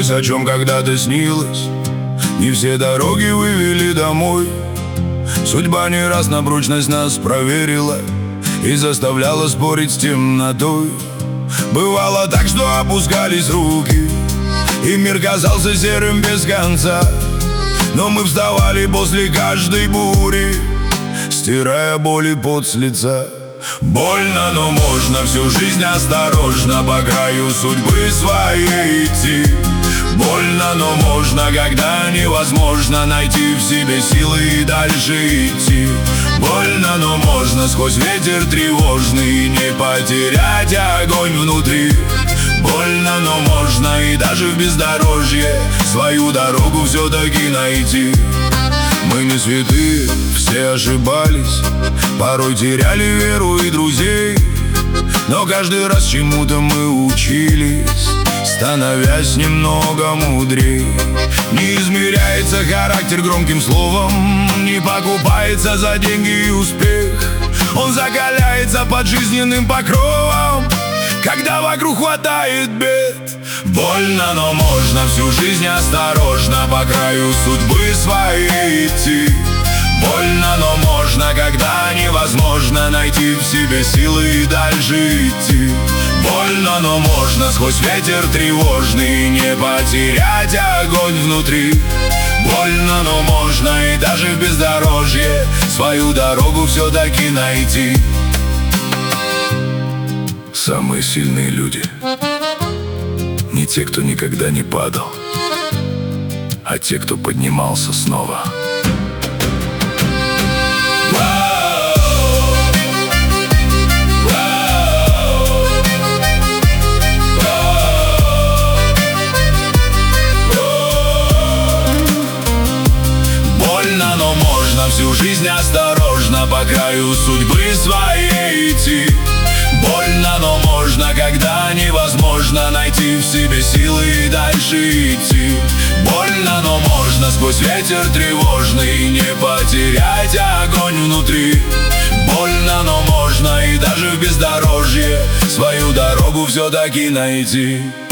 забылось, о чем когда-то снилось. Не все дороги вывели домой. Судьба не раз на прочность нас проверила и заставляла спорить с темнотой. Бывало так, что опускались руки, и мир казался серым без конца. Но мы вставали после каждой бури, стирая боль и пот с лица. Больно, но можно всю жизнь осторожно по краю судьбы своей идти. Больно, но можно, когда невозможно найти в себе силы и дальше идти. Больно, но можно сквозь ветер тревожный не потерять огонь внутри. Больно, но можно и даже в бездорожье свою дорогу все-таки найти. Мы не святые, все ошибались, порой теряли веру и друзей. Но каждый раз чему-то мы учились, становясь немного мудрей. Не измеряется характер громким словом, не покупается за деньги и успех. Он закаляется под жизненным покровом, когда вокруг хватает бед. Больно, но можно всю жизнь осторожно по краю судьбы своей идти. Больно, но можно, когда невозможно найти в себе силы и дальше идти. Больно, но можно сквозь ветер тревожный не потерять огонь внутри. Больно, но можно и даже в бездорожье свою дорогу все-таки найти. Самые сильные люди не те, кто никогда не падал, а те, кто поднимался снова. Больно, но можно всю жизнь осторожно по краю судьбы своей идти. Больно, но можно, когда невозможно найти в себе силы и дальше идти. Больно, но можно сквозь ветер тревожный не потерять огонь внутри. Больно, но можно и даже в бездорожье свою дорогу все-таки найти.